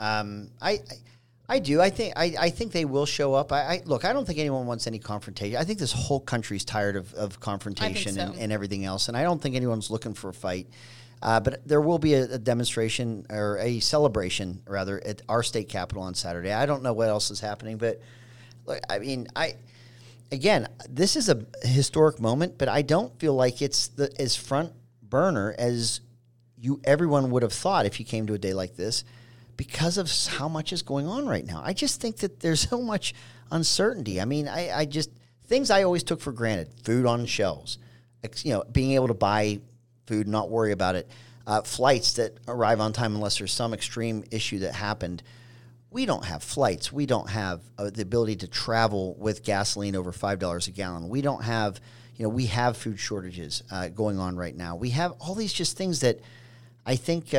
I do. I think they will show up. Look, I don't think anyone wants any confrontation. I think this whole country's tired of confrontation so. and everything else, and I don't think anyone's looking for a fight. But there will be a demonstration or a celebration, rather, at our state capitol on Saturday. I don't know what else is happening, but look, I mean, again, this is a historic moment, but I don't feel like it's as front burner as everyone would have thought if you came to a day like this, because of how much is going on right now. I just think that there's so much uncertainty. I mean, I just things I always took for granted: food on shelves, being able to buy food, not worry about it, flights that arrive on time unless there's some extreme issue that happened. We don't have flights. We don't have the ability to travel with gasoline over $5 a gallon. We don't have, we have food shortages going on right now. We have all these just things that I think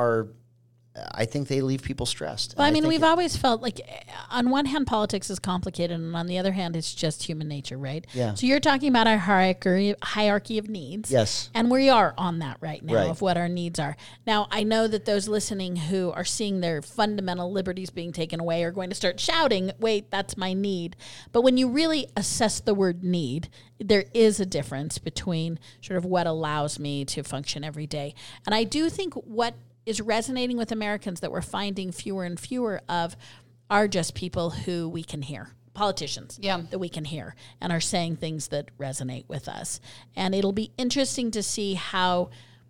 I think they leave people stressed. Well, I mean, we've always felt like, on one hand, politics is complicated, and on the other hand, it's just human nature, right? Yeah. So you're talking about our hierarchy of needs. Yes. And we are on that right now, Right. of what our needs are. Now, I know that those listening who are seeing their fundamental liberties being taken away are going to start shouting, wait, that's my need. But when you really assess the word need, there is a difference between sort of what allows me to function every day. And I do think what is resonating with Americans that we're finding fewer and fewer of are just people who we can hear, politicians that we can hear and are saying things that resonate with us. And it'll be interesting to see how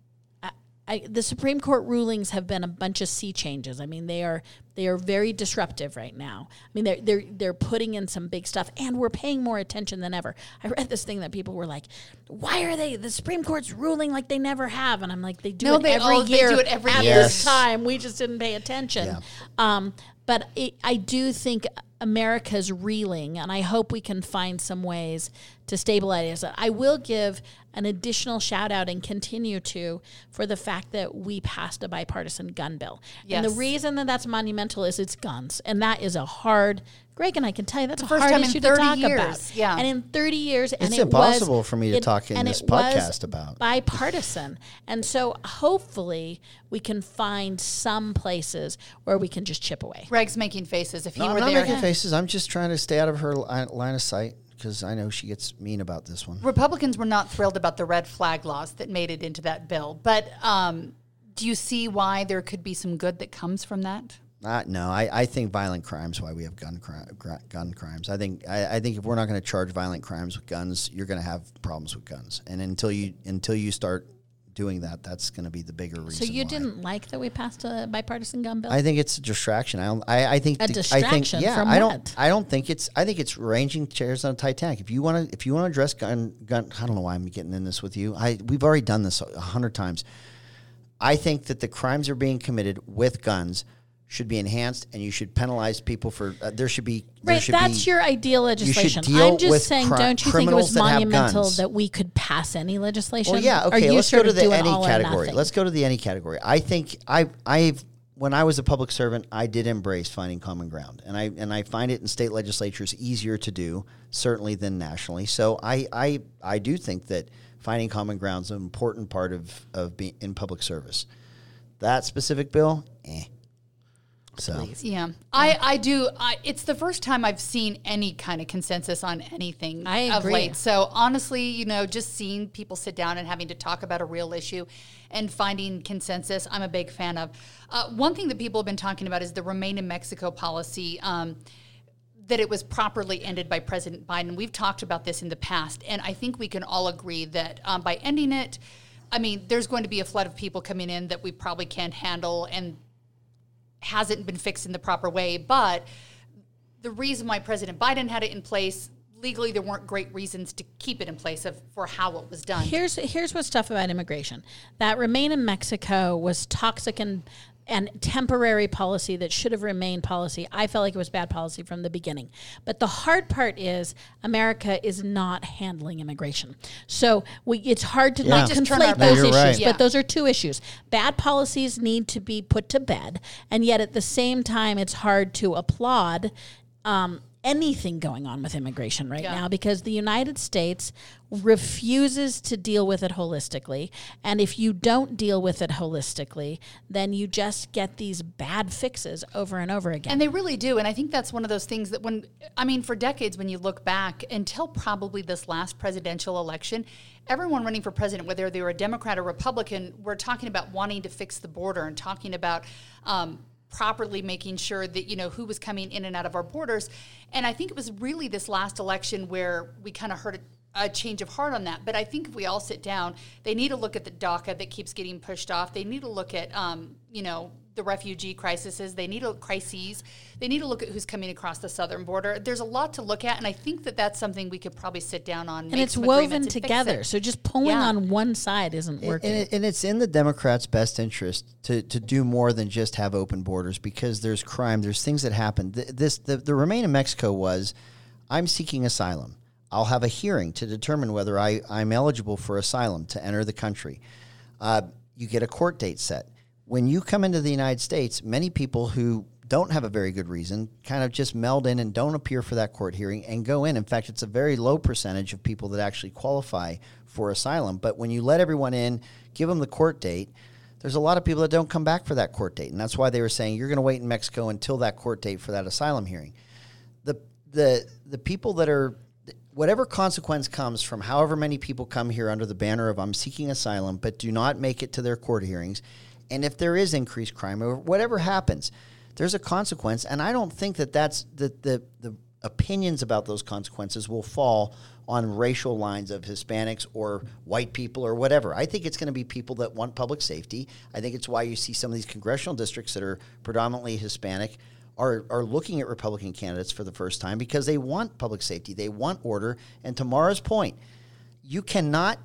the Supreme Court rulings have been a bunch of sea changes. I mean, they are very disruptive right now. I mean, they're putting in some big stuff, and we're paying more attention than ever. I read this thing that people were like, "Why are the Supreme Court's ruling like they never have?" And I'm like, "They do it every year. They do it every at year. this time. We just didn't pay attention." Yeah. But I do think America's reeling, and I hope we can find some ways to stabilize it. I will give an additional shout out and continue to for the fact that we passed a bipartisan gun bill. Yes. And the reason that that's monumental is it's guns. And that is a hard, Greg and I can tell you, that's a first hard time in issue to 30 talk years. about. Yeah. And in 30 years, and It's it impossible was, for me to talk in and this it was podcast about. bipartisan. And so hopefully we can find some places where we can just chip away. Greg's making faces. If he No, I'm were not there, making faces. I'm just trying to stay out of her line of sight because I know she gets mean about this one. Republicans were not thrilled about the red flag laws that made it into that bill. But do you see why there could be some good that comes from that? No, I think violent crimes. Why we have gun crimes. I think if we're not going to charge violent crimes with guns, you're going to have problems with guns. And until you start doing that, that's going to be the bigger reason. So you why. didn't like that we passed a bipartisan gun bill? I think it's a distraction. I think A distraction from I what? don't think it's. I think it's arranging chairs on a Titanic. If you want to address gun. I don't know why I'm getting in this with you. We've already done this 100 times. I think that the crimes are being committed with guns should be enhanced, and you should penalize people for. There should be. That's your ideal legislation. deal I'm just with saying, don't you think it criminals was that have monumental guns. that we could pass any legislation? Well, yeah, Or okay. you Let's go sort to of the do an any all or category. nothing? Let's go to the any category. I think when I was a public servant, I did embrace finding common ground, and I find it in state legislatures easier to do, certainly than nationally. So I do think that finding common ground is an important part of being in public service. That specific bill, So Yeah, I do. It's the first time I've seen any kind of consensus on anything of late. So honestly, just seeing people sit down and having to talk about a real issue and finding consensus, I'm a big fan of. One thing that people have been talking about is the Remain in Mexico policy, that it was properly ended by President Biden. We've talked about this in the past, and I think we can all agree that by ending it, there's going to be a flood of people coming in that we probably can't handle, and hasn't been fixed in the proper way. But the reason why President Biden had it in place, legally there weren't great reasons to keep it in place for how it was done. Here's what's tough about immigration. That Remain in Mexico was toxic and temporary policy that should have remained policy. I felt like it was bad policy from the beginning. But the hard part is America is not handling immigration. So it's hard to not conflate those issues, right. But those are two issues. Bad policies need to be put to bed, and yet at the same time, it's hard to applaud anything going on with immigration right now, because the United States refuses to deal with it holistically. And if you don't deal with it holistically, then you just get these bad fixes over and over again. And they really do. And I think that's one of those things that for decades, when you look back until probably this last presidential election, everyone running for president, whether they were a Democrat or Republican, were talking about wanting to fix the border and talking about properly making sure that, who was coming in and out of our borders. And I think it was really this last election where we kind of heard a change of heart on that. But I think if we all sit down, they need to look at the DACA that keeps getting pushed off. They need to look at, the refugee crises. They need to look at who's coming across the southern border. There's a lot to look at, and I think that that's something we could probably sit down on. And it's woven together, so just pulling on one side isn't working. And it's in the Democrats' best interest to do more than just have open borders, because there's crime, there's things that happen. The Remain in Mexico was, I'm seeking asylum. I'll have a hearing to determine whether I'm eligible for asylum to enter the country. You get a court date set. When you come into the United States, many people who don't have a very good reason kind of just meld in and don't appear for that court hearing and go in. In fact, it's a very low percentage of people that actually qualify for asylum. But when you let everyone in, give them the court date, there's a lot of people that don't come back for that court date. And that's why they were saying you're going to wait in Mexico until that court date for that asylum hearing. The people that are, whatever consequence comes from however many people come here under the banner of I'm seeking asylum but do not make it to their court hearings, and if there is increased crime or whatever happens, there's a consequence. And I don't think that's the opinions about those consequences will fall on racial lines of Hispanics or white people or whatever. I think it's going to be people that want public safety. I think it's why you see some of these congressional districts that are predominantly Hispanic are looking at Republican candidates for the first time, because they want public safety. They want order. And to Mara's point, you cannot,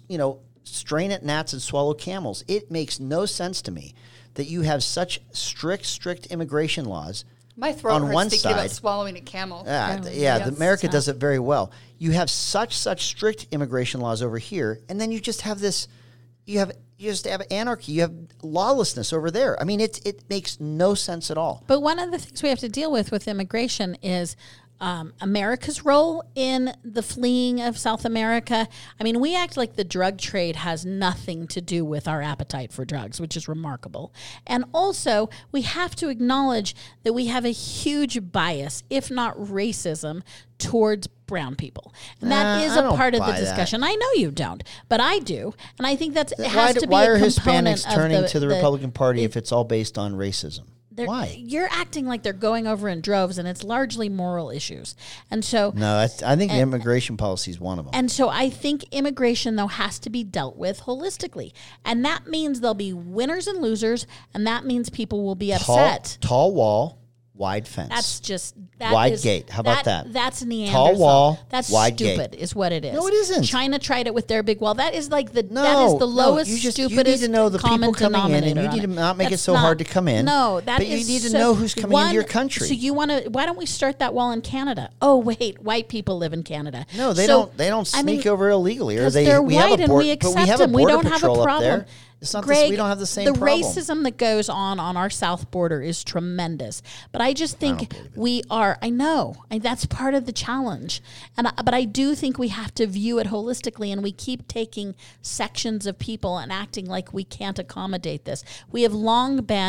strain at gnats and swallow camels. It makes no sense to me that you have such strict immigration laws. My throat on hurts one thinking side, about swallowing a camel. America does it very well. You have such strict immigration laws over here, and then you just have this. You just have anarchy. You have lawlessness over there. I mean, it makes no sense at all. But one of the things we have to deal with immigration is America's role in the fleeing of South America. I mean, we act like the drug trade has nothing to do with our appetite for drugs, which is remarkable. And also, we have to acknowledge that we have a huge bias, if not racism, towards brown people. And that is a part of the discussion. I know you don't, but I do. And I think it has to be a component of why are Hispanics turning to the Republican Party if it's all based on racism? Why? You're acting like they're going over in droves, and it's largely moral issues. And so, no, I think the immigration policy is one of them. And so I think immigration, though, has to be dealt with holistically. And that means there'll be winners and losers, and that means people will be upset. Tall wall, wide fence. That's just wide gate. How about that? That's Neanderthal. Tall wall, that's wide stupid, gate. Is what it is. No, it isn't. China tried it with their big wall. That is like that is the lowest, stupidest. You need to know the people coming in, and you need to not make it so hard to come in. No, but you need to know who's coming into your country. So you want to? Why don't we start that wall in Canada? Oh wait, white people live in Canada. No, they don't. They don't sneak over illegally, or they're white and we accept them. We don't have a problem. It's not Greg, we don't have the same problem. The racism that goes on our south border is tremendous. But I just think we are, I know, that's part of the challenge. But I do think we have to view it holistically, and we keep taking sections of people and acting like we can't accommodate this. We have long been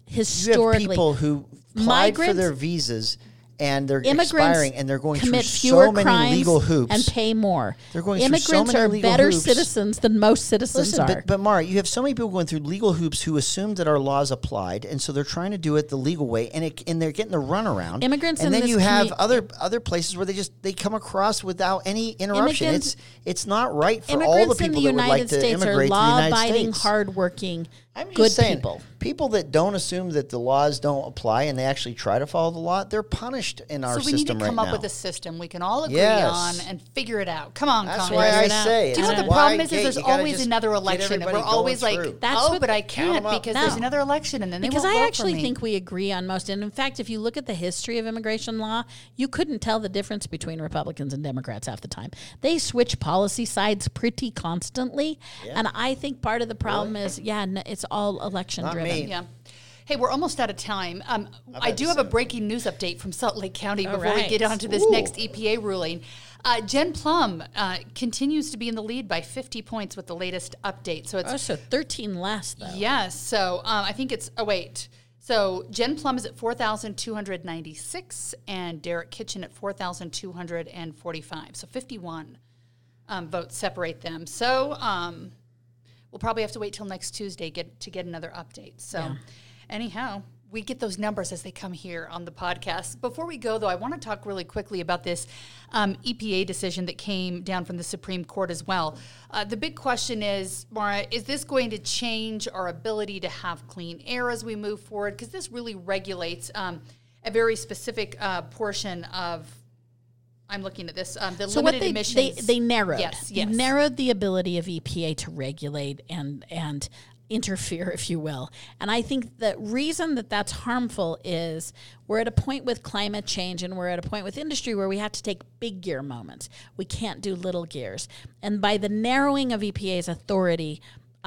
historically. You have people who applied for Migrants- their visas and they're Immigrants expiring and they're going through commit fewer so many crimes legal hoops. and pay more. They're going through Immigrants so many are legal better hoops. citizens than most citizens Listen, are. but Mara, you have so many people going through legal hoops who assume that our laws applied, and so they're trying to do it the legal way, and they're getting the runaround. Immigrants and in then this you have other places where they come across without any interruption. Immigrants- It's not right for all the Immigrants in people the that would like United to States are immigrate to the United law-abiding, States. hardworking, I'm just good saying, people. people that don't assume that the laws don't apply and they actually try to follow the law, they're punished in our So we need to system right come now. up with a system we can all agree Yes. on and figure it out. Come on, That's Congress. why I Figure it out. say. Do you know it's what the a problem wide is? gate. There's You gotta always just another get election, and everybody we're always going like, through. That's oh, what- but I Count can't 'em up. because No. there's another election, and then they Because won't I vote actually for me. think we agree on most. And in fact, if you look at the history of immigration law, you couldn't tell the difference between Republicans and Democrats half the time. They switch policy sides pretty constantly. And I think part of the problem is, it's all election Not driven. me. Yeah. Hey, we're almost out of time. I do have a breaking news update from Salt Lake County before we right. get on to this next EPA ruling. Jen Plum continues to be in the lead by 50 points with the latest update. So it's Oh, so 13 less, though. yes. So I think it's So Jen Plum is at 4,296 and Derek Kitchen at 4,245. So 51 votes separate them. So we'll probably have to wait till next Tuesday to get another update. So anyhow, we get those numbers as they come here on the podcast. Before we go, though, I want to talk really quickly about this EPA decision that came down from the Supreme Court as well. The big question is, Mara, is this going to change our ability to have clean air as we move forward? Because this really regulates a very specific portion of, I'm looking at this, the So limited what emissions. they narrowed. Yes. They narrowed the ability of EPA to regulate and interfere, if you will. And I think the reason that that's harmful is we're at a point with climate change and we're at a point with industry where we have to take big gear moments. We can't do little gears. And by the narrowing of EPA's authority,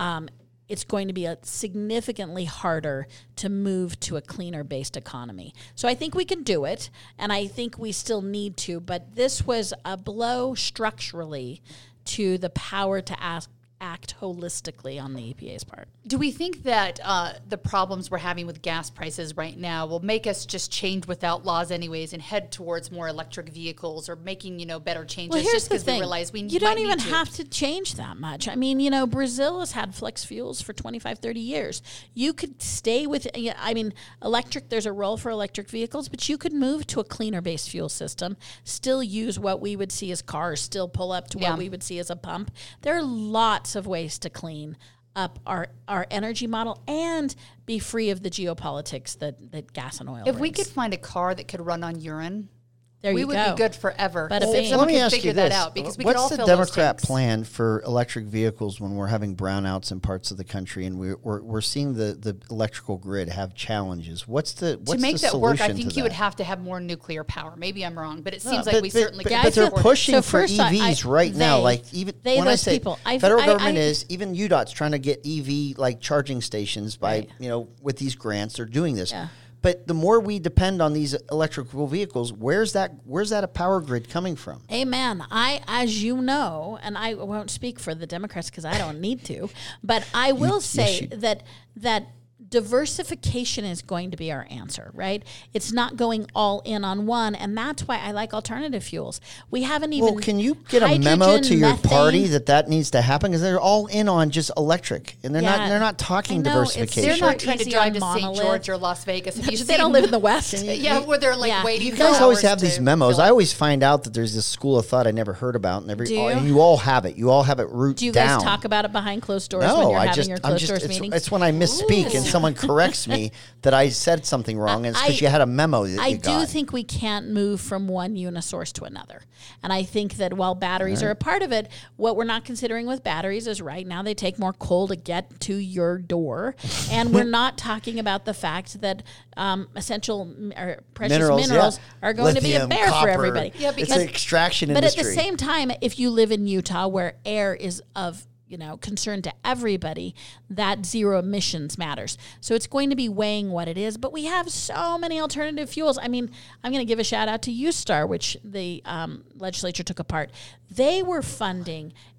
it's going to be significantly harder to move to a cleaner-based economy. So I think we can do it, and I think we still need to, but this was a blow structurally to the power to act holistically on the EPA's part. Do we think that the problems we're having with gas prices right now will make us just change without laws anyways and head towards more electric vehicles or making, better changes Well, here's just the because we thing. realize we You don't might even need to? have to change that much. I mean, Brazil has had flex fuels for 25, 30 years. You could stay with, electric, there's a role for electric vehicles, but you could move to a cleaner-based fuel system, still use what we would see as cars, still pull up to what we would see as a pump. There are lots of ways to clean up our energy model and be free of the geopolitics that gas and oil If we brings. could find a car that could run on urine, There we you would go. be good forever. But if if it- someone Let me could ask figure you that this. out, because we could all What's the fill those Democrat tanks. plan for electric vehicles when we're having brownouts in parts of the country and we're seeing the electrical grid have challenges? What's the To make the that work, I solution think to you would that? have to have more nuclear power. Maybe I'm wrong, but it No, seems like we certainly but, can. but they're afford it. pushing So for first, I- EVs right now. they- Like even they, when I those say people, I've- federal I- government I- is, even UDOT's trying to get EV like charging stations by Right. with these grants. They're doing this. Yeah. But the more we depend on these electrical vehicles, where's that a power grid coming from? Amen. As you know, and I won't speak for the Democrats because I don't need to, but I will say you- that diversification is going to be our answer, right? It's not going all in on one, and that's why I like alternative fuels. We haven't even. Well, can you get a memo hydrogen, to your methane. party that needs to happen? Because they're all in on just electric, and they're not talking I know, it's- diversification. They're Sure, not trying to easy drive on to St. monolith. George or Las Vegas. If you they don't live in the West. Yeah, where they're like Yeah. waiting. You for guys always hours have these to memos. fill I up. always find out that there's this school of thought I never heard about, and Do you? and you all have it. You all have it root Do you down. guys talk about it behind closed doors when No, you're I having just, your I'm closed just, doors meetings? it's when I misspeak and someone corrects me that I said something wrong, and it's because you had a memo that I you got. do think we can't move from one unisource to another. And I think that while batteries are a part of it, what we're not considering with batteries is right now they take more coal to get to your door. And we're not talking about the fact that essential or precious minerals are going to be a Lithium, bear for copper. everybody. Yeah, it's because- an extraction But industry. at the same time, if you live in Utah where air is of concern to everybody, that zero emissions matters. So it's going to be weighing what it is. But we have so many alternative fuels. I mean, I'm going to give a shout out to USTAR, which the legislature took apart. They were funding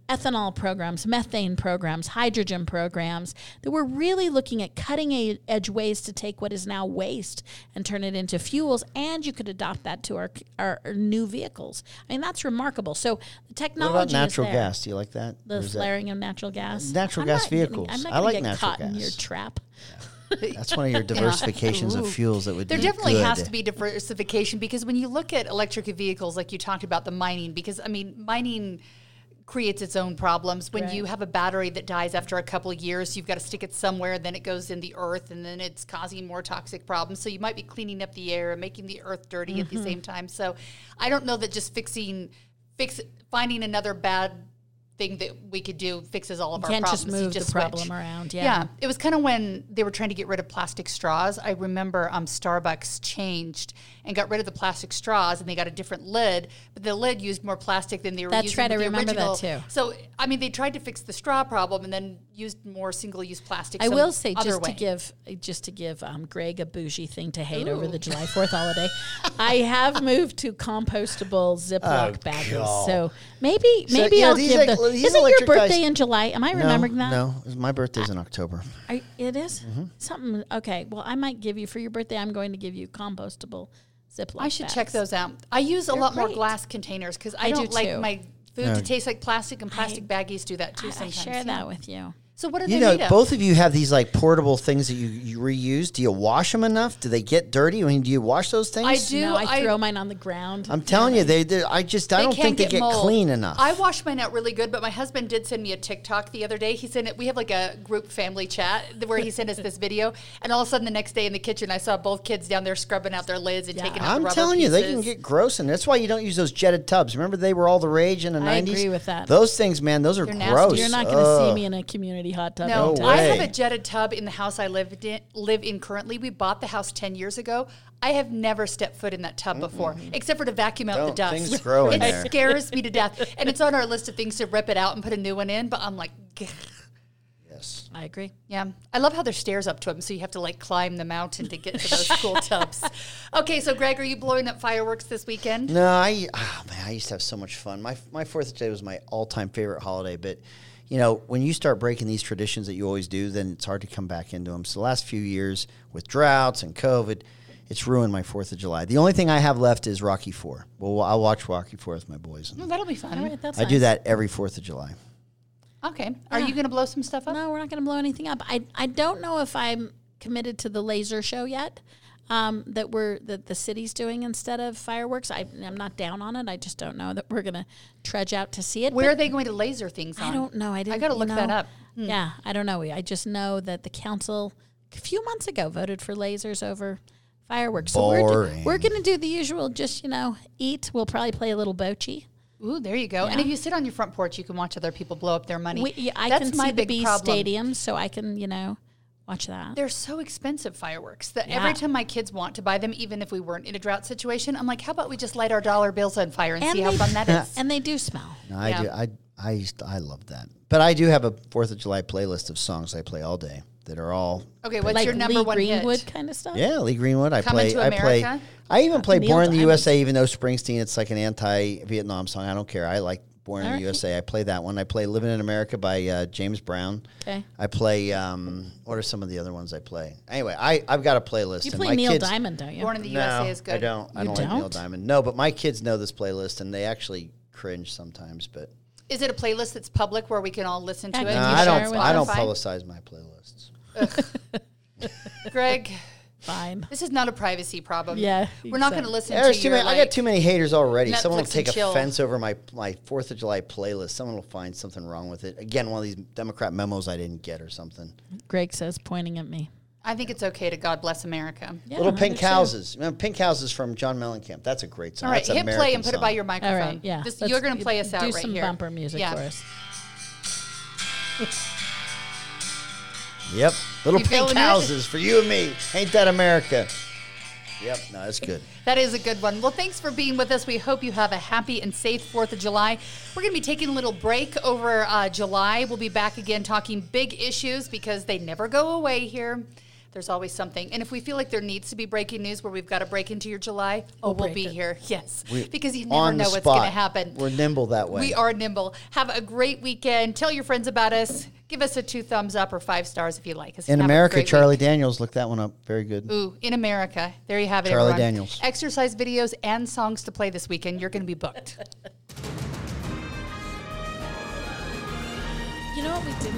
ethanol programs, methane programs, hydrogen programs, that we're really looking at cutting edge ways to take what is now waste and turn it into fuels. And you could adopt that to our new vehicles. I mean, that's remarkable. So the technology What about natural is there. gas? Do you like that? The flaring of natural gas. Natural gas vehicles. I'm not I like get natural caught in gas. your trap. That's one of your diversifications of fuels that would There be definitely good. has to be diversification, because when you look at electric vehicles, like you talked about the mining, because I mean, mining creates its own problems. When you have a battery that dies after a couple of years, you've got to stick it somewhere, then it goes in the earth, and then it's causing more toxic problems. So you might be cleaning up the air and making the earth dirty at the same time. So I don't know that just finding another bad thing that we could do fixes all of our Can't problems. just move You the problem around. Yeah, it was kind of when they were trying to get rid of plastic straws. I remember Starbucks changed and got rid of the plastic straws, and they got a different lid, but the lid used more plastic than they were That's using right, with I the remember that original. too. So, I mean, they tried to fix the straw problem and then used more single-use plastic. I some will say, other just to give Greg a bougie thing to hate over the July 4th holiday, I have moved to compostable Ziploc baggies. God. So maybe yeah, I'll these give these Isn't your electric birthday guys- in July? Am I remembering that? No, my birthday's in October. It is? Something. Okay. Well, I might give you for your birthday. I'm going to give you compostable Ziploc. I should bags. check those out. I use a lot more great. glass containers because I I don't do like too. my food to taste like plastic, and plastic baggies do that too I sometimes. share that with you. So what do You they know, need of? both of you have these like portable things that you reuse. Do you wash them enough? Do they get dirty? I mean, do you wash those things? I do. No, I throw mine on the ground. I'm telling you, I don't can't think they get mold. clean enough. I wash mine out really good, but my husband did send me a TikTok the other day. He sent it. We have like a group family chat where he sent us this video, and all of a sudden the next day in the kitchen, I saw both kids down there scrubbing out their lids and taking out the I'm rubber telling you, they pieces. can get gross, and that's why you don't use those jetted tubs. Remember, they were all the rage in the 90s? I agree with that. Those things, man, those are They're nasty. gross. You're not going to see me in a community hot tub. No, No I way. have a jetted tub in the house I live in currently. We bought the house 10 years ago. I have never stepped foot in that tub before, except for to vacuum out the Don't. dust. Things grow in it there. scares me to death. And it's on our list of things to rip it out and put a new one in, but I'm like, "Gah." Yes. I agree. Yeah. I love how there's stairs up to them, so you have to like climb the mountain to get to those cool tubs. Okay, so Greg, are you blowing up fireworks this weekend? No, I used to have so much fun. My 4th of July was my all-time favorite holiday, but you know, when you start breaking these traditions that you always do, then it's hard to come back into them. So the last few years with droughts and COVID, it's ruined my 4th of July. The only thing I have left is Rocky IV. Well, I'll watch Rocky IV with my boys. Well, that'll be fun. All right, that's I do nice. that every 4th of July. Okay. Are you going to blow some stuff up? No, we're not going to blow anything up. I don't know if I'm committed to the laser show yet. That the city's doing instead of fireworks. I'm not down on it. I just don't know that we're going to trudge out to see it. Where But are they going to laser things on? I don't know. I got to look that up. Yeah, I don't know. I just know that the council a few months ago voted for lasers over fireworks. So Boring. we're going to do the usual. Just eat. We'll probably play a little bocce. Ooh, there you go. And if you sit on your front porch, you can watch other people blow up their money. I That's can my see the big B problem. Stadium, so I can watch that. They're so expensive, fireworks, that Yeah. every time my kids want to buy them, even if we weren't in a drought situation, I'm like, how about we just light our dollar bills on fire and see how fun that is? And they do smell. No, Yeah. I love that. But I do have a 4th of July playlist of songs I play all day that are all Okay, what's Like your number Lee one Greenwood hit? kind of stuff. Yeah, Lee Greenwood. Coming to America? I even play Neil Born in the Diamond. USA, even though Springsteen, it's like an anti-Vietnam song. I don't care. I like Born in All the right. USA. I play that one. I play Living in America by James Brown. Okay. I play, what are some of the other ones I play? Anyway, I've got a playlist. You and play my Neil kids, Diamond, don't you? Born in the No, USA is good. I don't. I You don't like Neil don't? Diamond. No, but my kids know this playlist, and they actually cringe sometimes. But Is it a playlist that's public where we can all listen to Yeah, it? can no, you I share don't. it with I don't Spotify? publicize my playlists. Greg, Fine. this is not a privacy problem. Yeah, We're not going to listen There's to too your, many. I got too many haters already. Someone will Netflix take and chill. offense over my 4th of July playlist. Someone will find something wrong with it. Again, one of these Democrat memos I didn't get or something. Greg says, pointing at me. I think it's okay to God Bless America. Yeah, Little I Pink do too. Houses. You know, Pink Houses from John Mellencamp. That's a great song. All right, That's an hit play American and put it song. by your microphone. All right, yeah. This, Let's you're going to play us out do right some here. bumper music Yeah. for us. Yep. Little You Pink feeling it? Houses for you and me. Ain't that America? Yep. No, that's good. That is a good one. Well, thanks for being with us. We hope you have a happy and safe 4th of July. We're going to be taking a little break over July. We'll be back again talking big issues because they never go away here. There's always something. And if we feel like there needs to be breaking news where we've got to break into your July, we'll break be it. here. Yes. Because you never on the know what's going to spot. happen. We're nimble that way. We are nimble. Have a great weekend. Tell your friends about us. Give us a 2 thumbs up or 5 stars if you like us. In Have a America, great Charlie week. Daniels, look that one up. Very good. Ooh, In America. There you have it, Charlie everyone. Daniels. Exercise videos and songs to play this weekend. You're going to be booked. You know what we didn't